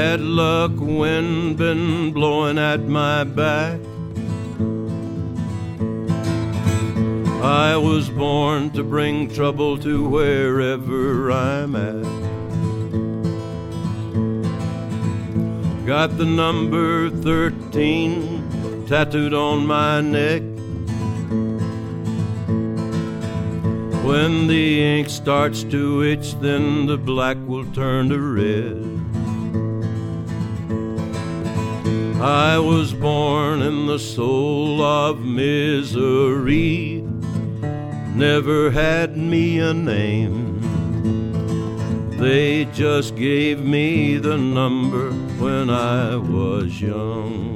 Bad luck wind been blowing at my back. I was born to bring trouble to wherever I'm at. Got the number 13 tattooed on my neck. When the ink starts to itch, then the black will turn to red. I was born in the soul of misery, never had me a name. They just gave me the number when I was young.